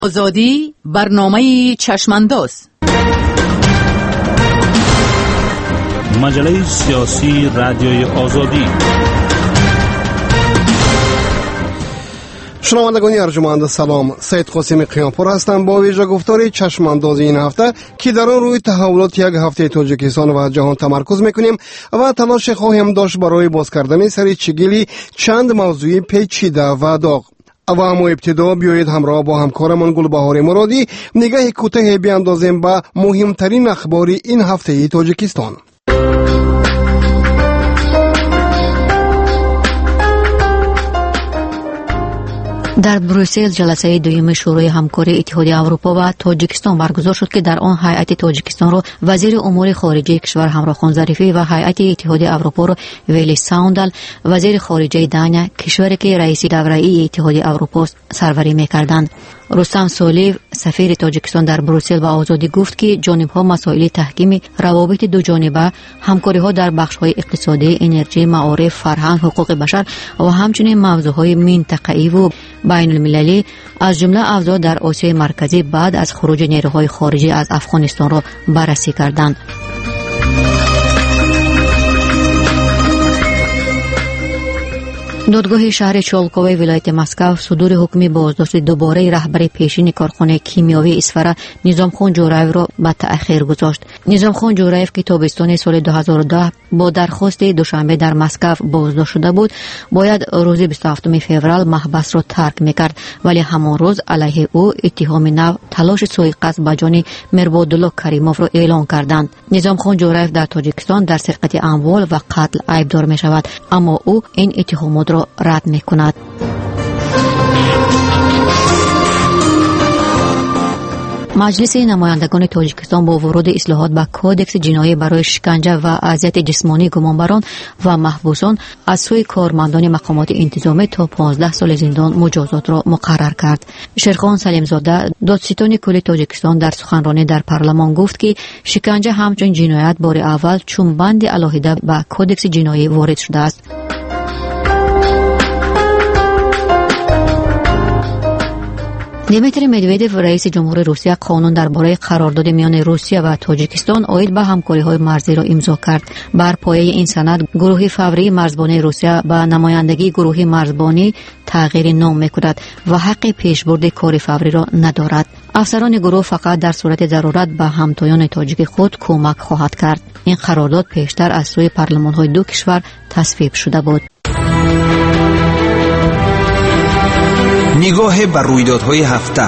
آزادی برنامه چشمانداز. مجله سیاسی رادیوی آزادی. شنوندگان ارجمند سلام، سید قاسم قیامپور هستم با ویژه گفتار چشمانداز این هفته که در آن روی تحولات یک هفته تاجیکستان و جهان تمرکز میکنیم و تلاش خواهیم داشت برای باز کردن سر چگیلی چند موضوع پیچیده و داغ. و اما ابتدا بیایید همراه با همکارمان گلبهار مرادی نگاه کوتاه بیاندازیم به مهمترین اخبار این هفته تاجیکستان. در بروسل جلسه دوم شورای همکاری اتحادیه اروپا و تاجیکستان برگزار شد که در آن هیئت تاجیکستان را وزیر امور خارجه کشور همراخان ظریفی و هیئت اتحادیه اروپا را ویلی ساوندل وزیر خارجه دانیا کشوری که رئیس دوره‌ای اتحادیه اروپا سروری می‌کردند. رستم سولیو سفیر تاجیکستان در بروسل به آزادی گفت که جانب‌ها مسائل تحکیم روابط دو جانبه، همکاری‌ها در بخش‌های اقتصادی، انرژی، معارف، فرهنگ، حقوق بشر و همچنین موضوع‌های منطقه‌ای و بین المللی از جمله اوضاع در آسیای مرکزی بعد از خروج نیروهای خارجی از افغانستان را بررسی کردند. دادگاه شهر چالکاوی ولایت مسکو صدور حکم بازداشت دوباره رهبر پیشین کارخانه کیمیاوی اسفره نظامخان جورایف را به تأخیر گذاشت. نظامخان جورایف که تابستان سال 2010 با درخواست دوشنبه در مسکو بازداشت شده بود، باید روز 27 فوریه محبس را ترک میکرد، ولی همان روز علیه او اتهام نو تلاش سوءقصد به جان میربادالله کریموف را اعلان کردند. نظامخان جورایف در تاجیکستان در سرقت اموال و قتل ایبدار می شود، اما او این اتهامات را رد می کند. مجلس نمایندگان تاجیکستان با ورود اصلاحات به کودکس جنایی برای شکنجه و اذیت جسمانی گمانبران و محبوسان از سوی کارمندان مقامات انتظامی تا 15 سال زندان مجازات را مقرر کرد. شیرخان سلیمزاده دادستان کل تاجیکستان در سخنرانی در پارلمان گفت که شکنجه همچون جنایت بار اول چون بند علاهیده به کودکس جنایی وارد شده است. دیمیتری مدودیف رئیس جمهور روسیه قانون درباره قرارداد میان روسیه و تاجیکستان عاید به همکاری‌های مرزی را امضا کرد. بر پایه این سند گروه فوری مرزبانی روسیه به نمایندگی گروه مرزبانی تغییر نام می‌کند و حق پیشبرد کار فوری را ندارد. افسران گروه فقط در صورت ضرورت به همتایان تاجیک خود کمک خواهد کرد. این قرارداد پیشتر از سوی پارلمان‌های دو کشور تصویب شده بود. نگاه بر رویدادهای هفته.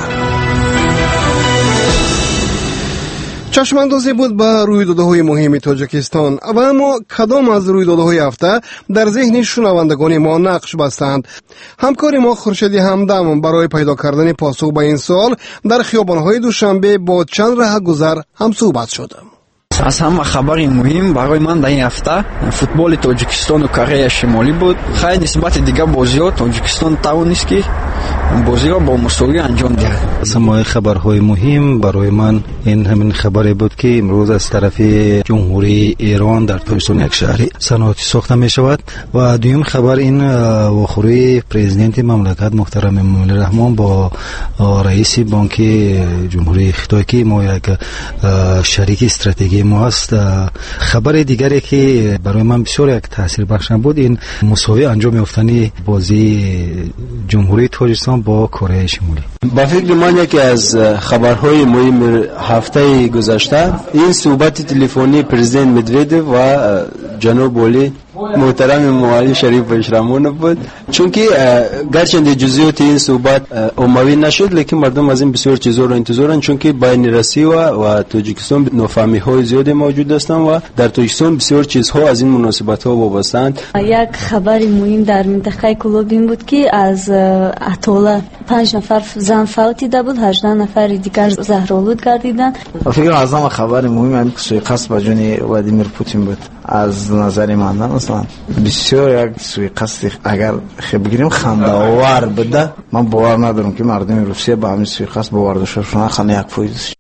چشماندازی بود به رویدادهای مهم تاجیکستان و اما کدام از رویدادهای هفته در ذهن شنوندگان ما نقش بستند؟ همکار ما خورشید همدم برای پیدا کردن پاسخ به این سوال در خیابان‌های دوشنبه با چند رهگذر هم صحبت شد. از همه خبر مهم برای من در این هفته فوتبال تاجیکستان و کره شمالی بود. خیلی نسبت دیگه بازی‌ها تاجیکستان توانست که بازی را با مساوی انجام دهد. از همه خبرهای مهم برای من این همین خبری بود که امروز از طرف جمهوری ایران در تاجیکستان یک شهر صنعتی ساخته می شود و دوم خبر این واخوری پرزیدنت مملکت محترم امامعلی رحمان با رئیس بانک جمهوری خطای که ما یک شریک استراتژی ما است. خبر دیگری که برای من بسیار یک تاثیر بخش بود این مساوی انجام یافتن بازی جمهوری تاجیکستان با کره شمالی. با فکر من یکی از خبرهای مهم هفته گذشته این صحبت تلفنی پرزیدنت مدودیف و جناب والی محترم معالی شریف بشرمون بود، چون که گرچند جزئیات این صحبت عمومی نشد لیکن مردم از این بسیار چیزا رو انتظارن، چون که بین روسیه و تاجیکستان نافهمی های زیادی موجود هستند و در تاجیکستان بسیار چیزها از این مناسبت ها وابسته‌اند. یک خبر مهم در منطقه کلوب این بود که از اتولا 5 نفر زن فوت دیده بود، 18 نفر دیگر زهرآلود گردیدند. فکر از همه خبر مهم همین سوءقصد به جان ولادیمیر پوتین بود. از نظر من مثلا بسیار یک سوءقصد اگر بگیریم خنده‌آور بده، من باور ندارم که مردم روسیه با همین سوءقصد باور داشته باشند. خانه یک فویزش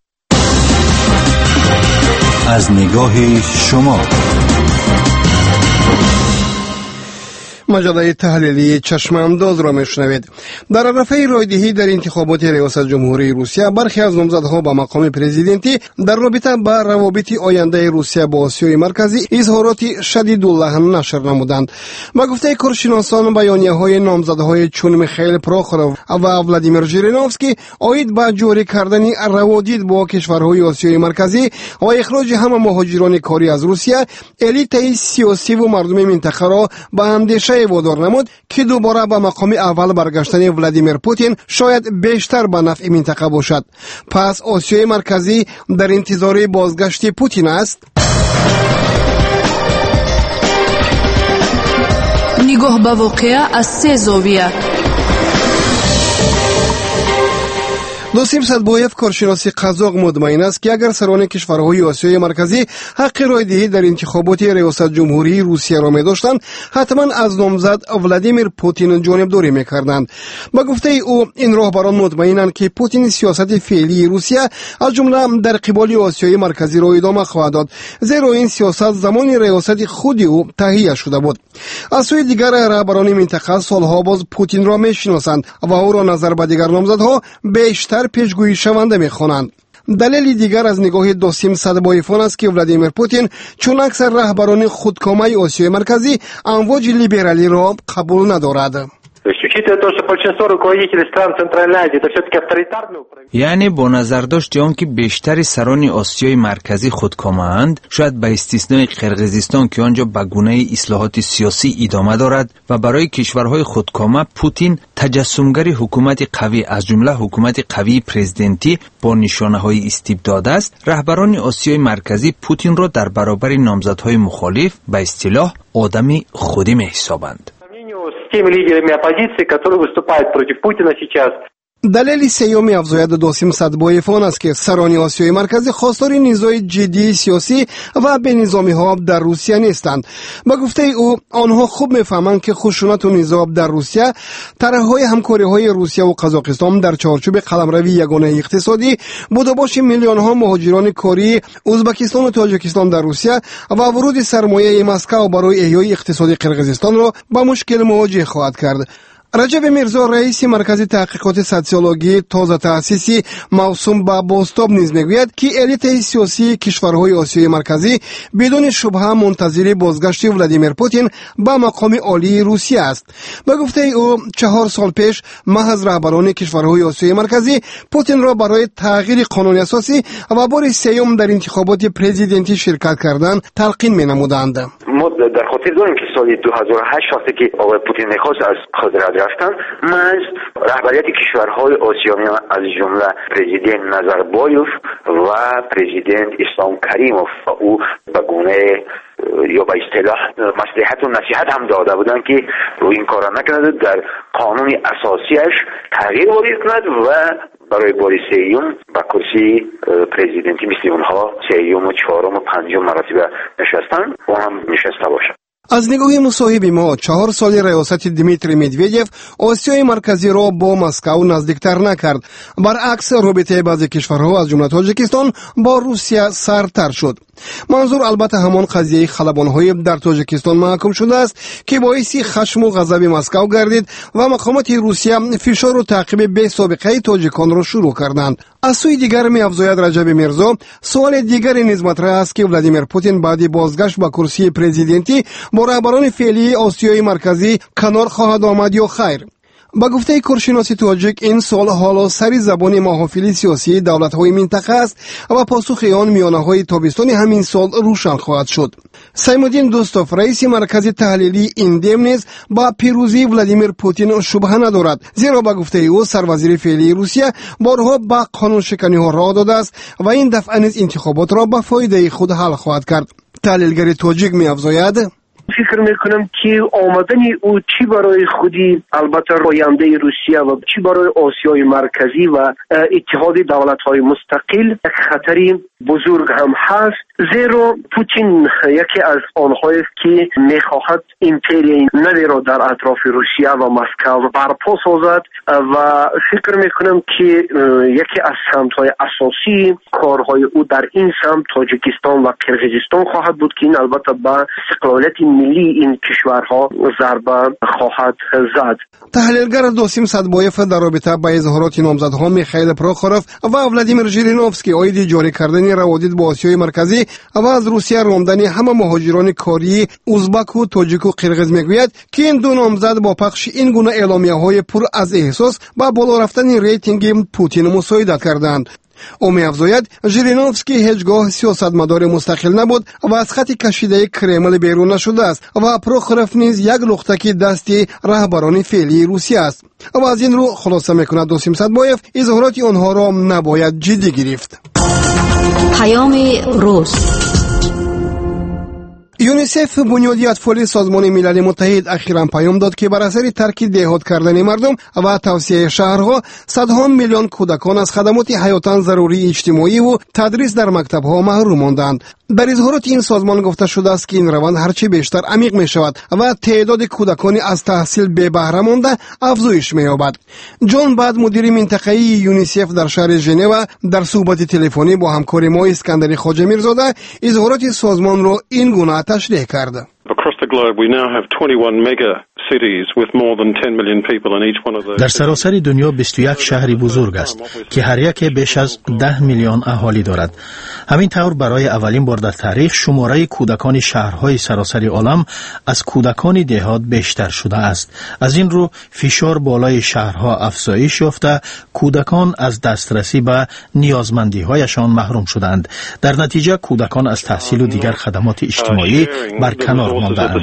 از نگاه شما. مجله تحلیلی چشم انداز را میشنوید. در عرصه رایدهی در انتخابات ریاست جمهوری روسیه برخی از نامزدها به مقام پرزیدنتی در رابطه با روابط آینده روسیه با آسیای مرکزی اظهارات شدیداللحن نشر نمودند. با گفته کارشناسان بیانیه‌های نامزدهای چون میخائیل پروخورov و ولادیمیر ژیرینوفسکی عاید به جاری کردن روابط با کشورهای آسیای مرکزی و اخراج همه مهاجران کاری از روسیه الیت سیاسی و مردم منطقه را به اندیشه وادار نمود که دوباره به مقام اول برگشتن ولادیمیر پوتین شاید بیشتر به نفع منطقه باشد. پس آسیای مرکزی در انتظار بازگشت پوتین است. نگاه به واقعه از سه زاویه. دوسیم صدبایف کارشناس قزاق مطمئن است که اگر سران کشورهای آسیای مرکزی حق رایدهی در انتخابات ریاست جمهوری روسیه را می داشتند حتما از نامزد ولادیمیر پوتین جانبداری می کردند. با گفته او این راهبران مطمئنند که پوتین سیاست فعلی روسیه از جمله در قبال آسیای مرکزی را ادامه خواهد داد، زیرا این سیاست زمان ریاست خود او تهیه شده بود. از سوی دیگر رهبران منطقه سالها باز پوتین را می شناسند و او را نظر به دیگر نامزدها بیشتر پیشگویی شونده می‌خوانند. دلیل دیگر از نگاه دوسیم صدبایفان است که ولادیمیر پوتین چون اکثر رهبران خودکامه آسیای مرکزی امواج لیبرالی را قبول ندارد. یعنی با نظر داشت آن که بیشتر سران آسیای مرکزی خودکامه اند، شاید به استثنای قرقیزستان که آنجا به گونه اصلاحات سیاسی ادامه دارد و برای کشورهای خودکامه پوتین تجسمگر حکومت قوی از جمله حکومت قوی پرزیدنتی با نشانه‌های استبداد است، رهبران آسیای مرکزی پوتین را در برابر نامزدهای مخالف به اصطلاح آدمی خودی می‌حسابند. теми лидерами оппозиции, которые выступают против Путина сейчас. دلیل سیومی افزاید دوسیم صدبایفان است که سران آسیای مرکزی خواستار نزاع جدی سیاسی و به نظامی ها در روسیه نیستند. با گفته او آنها خوب میفهمند که خشونت و نزاع در روسیه طرحهای همکاری های روسیه و قزاقستان در چارچوب قلمروی یگانه اقتصادی بودباش میلیون ها مهاجران کاری ازبکستان و تاجیکستان در روسیه و ورود سرمایه مسکو برای احیای اقتصادی قرقیزستان را با مشکل مواجه خواهد کرد. رجب میرزا رئیس مرکز تحقیقات سوسیولوژی تازه تأسیسی موسوم به بوستاب نیز میگوید که الیت سیاسی کشورهای آسیای مرکزی بدون شبهه منتظر بازگشت ولادیمیر پوتین به مقام عالی روسیه است. به گفته او 4 سال پیش محض رهبران کشورهای آسیای مرکزی پوتین را برای تغییر قانون اساسی و بار سوم در انتخابات پرزیدنتی شرکت کردن تلقین مینمودند. ما در خاطر داریم که سال 2008 وقتی که آقای پوتین میخواست از قدرت رفتن، من رهبریت کشورهای آسیایی از جمله پرزیدنت نظربایف و پرزیدنت اسلام کریموف او به گونه یا به اصطلاح مصلحت و نصیحت هم داده بودن که روی این کارا نکنه، در قانون اساسیش تغییر وارد کند و برای بار سوم به کرسی پرزیدنتی مثل اونها سوم و چهارم و پنجم مرتبه نشستن و هم نشسته باشد. از نگاه مصاحب ما 4 سال ریاست دیمیتری مدویدیف آسیای مرکزی را با مسکو نزدیکتر نکرد. برعکس رابطه بعضی کشورها از جمله تاجیکستان با روسیه سردتر شد. منظور البته همان قضیه خلبان‌های در تاجیکستان محکوم شده است که باعث خشم و غضب مسکو گردید و مقامات روسیه فشار و تعقیب بی سابقه تاجیکان را شروع کردند. از سوی دیگر می‌افزاید رجب میرزا سوال دیگری نیز مطرح است که ولادیمیر پوتین بعد بازگشت به کرسی پرزیدنتی با رهبران فعلی آسیای مرکزی کنار خواهد آمد یا خیر. با گفته کارشناس تاجیک این سال حالا سری زبان محافل سیاسی دولت‌های منطقه است و پاسخ آن میانه‌های تابستان همین سال روشن خواهد شد. سیمودین دوستوف رئیس مرکز تحلیلی ایندم نیز با پیروزی ولادیمیر پوتین شبهه ندارد، زیرا با گفته او سروزیر فعلی روسیه بارها به قانون شکنی‌ها راه داده است و این دفعه نیز انتخابات را به فایده خود حل خواهد کرد. تحلیلگر تاجیک می‌افزاید فکر میکنم که آمدن او چی برای خودی البته آینده روسیه و چی برای آسیای مرکزی و اتحاد دولت‌های مستقل خطری بزرگ هم هست، زیرا پوتین یکی از آنهایی که میخواهد امپری نوی را در اطراف روسیه و مسکو برپا سازد و فکر میکنم که یکی از سمت‌های اساسی کارهای او در این سمت تاجیکستان و قرقیزستان خواهد بود که این البته به استقلالیت ملی این کشورها ضربه خواهد زد. تحلیلگر دوسیم صدبایف در رابطه با اظهارات نامزدها میخائیل پروخوروف و ولادیمیر ژیرینوفسکی عاید جاری کردن روابط با آسیای مرکزی و از روسیه راندن همه مهاجران کاری ازبک و تاجیک و قرغیز میگوید که این دو نامزد با پخش این گونه اعلامیه‌های پر از احساس با بالا رفتن ریتینگ پوتین مساعدت کردند. او می‌افزاید ژیرینوفسکی هیچگاه سیاستمدار مستقل نبود و از خط کشیده کرمل بیرون نشده است و پروخوروف نیز یک لختکی دستی رهبران فعلی روسیه است و از این رو خلاصه می‌کند دوسیم صدبایف اظهارات آنها را نباید جدی گرفت. پیام روز. یونیسف بنیادی اطفال سازمان ملل متحد اخیراً پیام داد که بر اثر ترک دهات کردن مردم و توسعه شهرها صدها میلیون کودکان از خدمات حیاتاً ضروری اجتماعی و تدریس در مکتب‌ها محروم ماندند. در اظهارات این سازمان گفته شده است که این روند هرچه بیشتر عمیق می شود و تعداد کودکان از تحصیل بی بهره مانده افزایش می یابد. جان بعد مدیر منطقه‌ای یونیسف در شهر ژنو در صحبت تلفنی با همکار ما اسکندر خواجه میرزاده اظهارات سازمان را این گونه تشریح کرد. در سراسر دنیا 21 شهر بزرگ است که هر یک بیش از 10 میلیون اهالی دارد. همین طور برای اولین بار در تاریخ شماره کودکان شهرهای سراسر عالم از کودکان دهات بیشتر شده است. از این رو فشار بالای شهرها افزایش یافته، کودکان از دسترسی به نیازمندی‌هایشان محروم شدند. در نتیجه کودکان از تحصیل و دیگر خدمات اجتماعی برکنار مانده‌اند.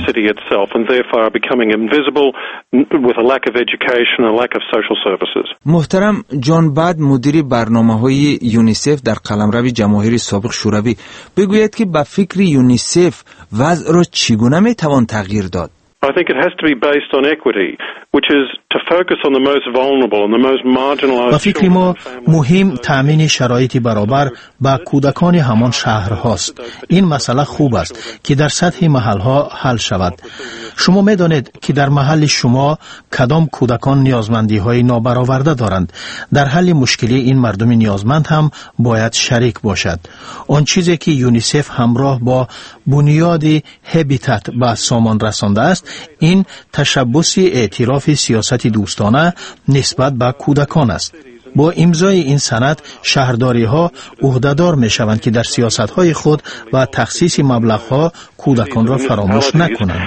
محترم جان بعد مدیر برنامه‌های یونیسف در قلمرو جماهیر سابق شوروی بگوید که با فکر یونیسف وضع را چگونه میتوان تغییر داد؟ I think it has to be based on equity, which is to focus on the most vulnerable and the most marginalized. با فکر ما مهم تامین شرایط برابر با کودکان همان شهرهاست. این مسئله خوب است که در سطح محلها حل شود. شما می‌دانید که در محل شما کدام کودکان نیازمندی‌های نابرآورده دارند. در حل مشکلی این مردم نیازمند هم باید شریک باشد. آن چیزی که یونیسف همراه با بنیاد هابیتات به سامان رسانده است این تشبث اعتراف سیاست دوستانه نسبت به کودکان است. با امضای این سند شهرداری‌ها عهده‌دار می‌شوند که در سیاست‌های خود و تخصیص مبلغ‌ها کودکان را فراموش نکنند.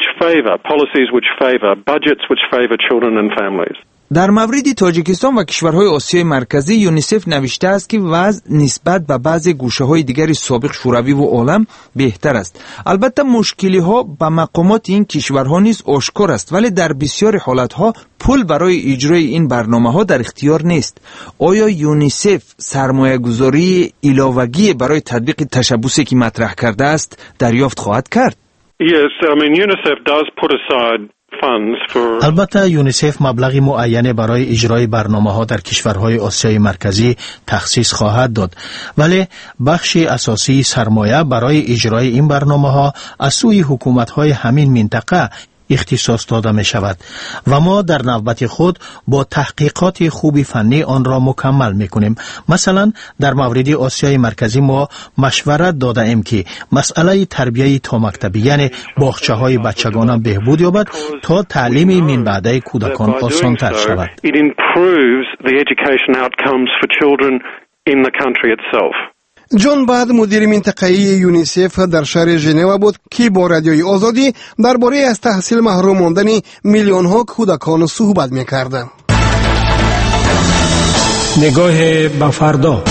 در مورد تاجیکستان و کشورهای آسیای مرکزی یونیسف نوشته است که وضع نسبت به بعضی گوشه‌های دیگر سابق شوروی و عالم بهتر است. البته مشکلی‌ها به مقامات این کشورها نیز آشکار است، ولی در بسیار حالت‌ها پول برای اجرای این برنامه‌ها در اختیار نیست. آیا یونیسف سرمایه‌گذاری علاوه‌ای برای تطبیق تشبثی که مطرح کرده است دریافت خواهد کرد؟ UNICEF does put aside. البته یونیسف مبلغی معین برای اجرای برنامه‌ها در کشورهای آسیای مرکزی تخصیص خواهد داد، ولی بخش اساسی سرمایه برای اجرای این برنامه‌ها از سوی حکومت‌های همین منطقه اختصاص داده می شود و ما در نوبت خود با تحقیقات خوب فنی آن را مکمل می کنیم. مثلا در مورد آسیای مرکزی ما مشورت داده ایم که مسئله تربیت تا مکتبی یعنی باغچه های بچگانه بهبود یابد تا تعلیم من بعده کودکان آسان تر شود. جان بعد مدیر منطقه‌ای یونیسف در شهر ژنو بود که با رادیوی آزادی درباره از تحصیل محروم ماندن میلیون‌ها کودکان صحبت می‌کرد. نگاه به فردا.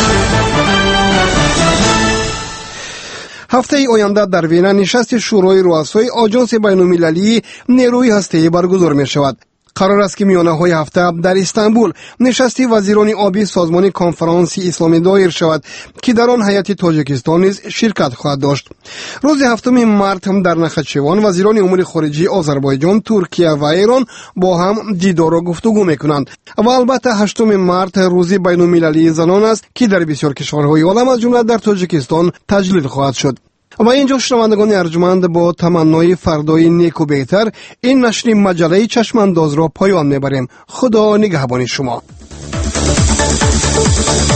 هفته آینده در وین نشست شورای رؤسای آژانس بین‌المللی نیروی هسته‌ای برگزار می‌شود. قرار است که میانه های هفته در استانبول نشست وزیران آبی سازمان کنفرانس اسلامی دایر شود که در آن هیئت تاجیکستان نیز شرکت خواهد داشت. روز 7 مارس هم در نخچوان وزیران امور خارجه آذربایجان، ترکیه و ایران با هم دیدار و گفتگو میکنند و البته 8 مارس روز بین المللی زنان است که در بسیار کشورهای عالم از جمله در تاجیکستان تجلیل خواهد شد. و اینجا شنوندگان ارجمند با تمنای فردای نیک و بهتر این نشر مجله چشمانداز را پایان میبریم. خدا نگهبان شما.